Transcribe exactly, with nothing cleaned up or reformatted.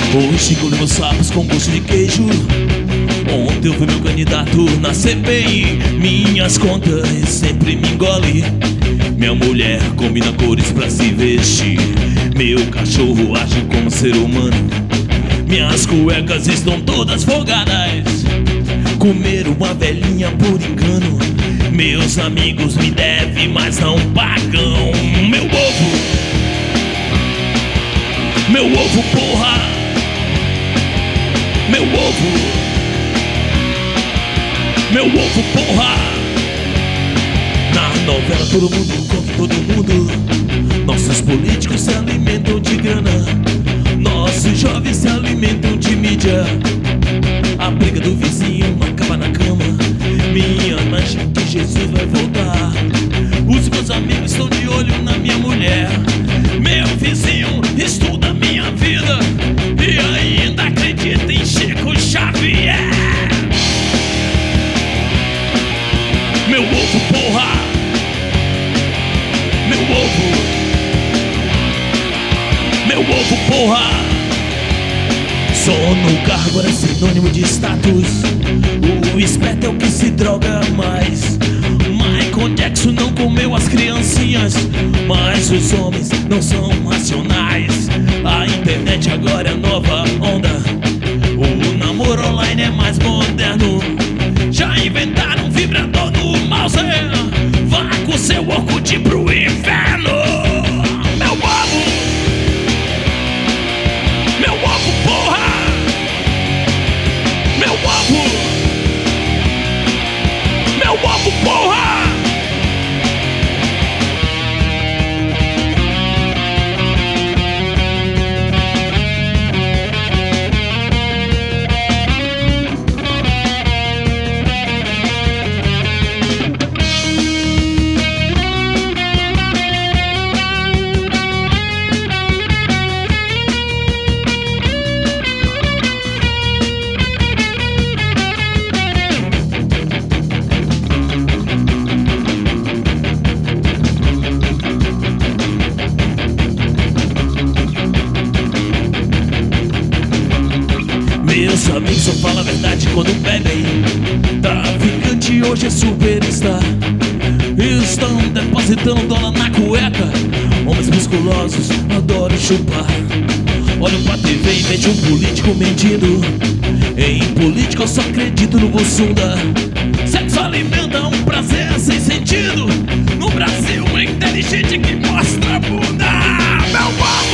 Hoje engolemos sapos com gosto de queijo. Ontem eu fui meu candidato na C P I. Minhas contas sempre me engole. Minha mulher combina cores pra se vestir. Meu cachorro age como ser humano. Minhas cuecas estão todas folgadas. Comer uma velhinha por engano. Meus amigos me devem, mas não pagam. Meu ovo, meu ovo, porra. Meu ovo, meu ovo, porra. Na novela todo mundo conta todo mundo. Nossos políticos se alimentam de grana. Nossos jovens se alimentam de mídia. A briga do vizinho acaba na cama. Minha mancha que Jesus vai voltar. Os meus amigos estão de olho na minha mulher. Meu vizinho estuda minha vida e ainda acredita em Chico Xavier. Meu ovo, porra. Meu ovo, meu ovo, porra. Sono, cargo é sinônimo de status. O esperto é o que se droga mais. Michael Jackson não comeu as criancinhas, mas os homens não são racionais. A internet agora é a nova onda. O namoro online é mais moderno. Já inventaram um vibrador no mouse. Vá com seu Orkut pro inferno. Meu ovo, meu ovo, porra. Meu ovo, meu ovo, porra. Meus amigos só falam a verdade quando bebem. Traficante hoje é superstar. Estão depositando dólar na cueca. Homens musculosos adoram chupar. Olham pra T V e vejo um político mentindo. Em político eu só acredito no Bussunda. Sexo alimenta um prazer sem sentido. No Brasil é inteligente que mostra a bunda. Meu amor.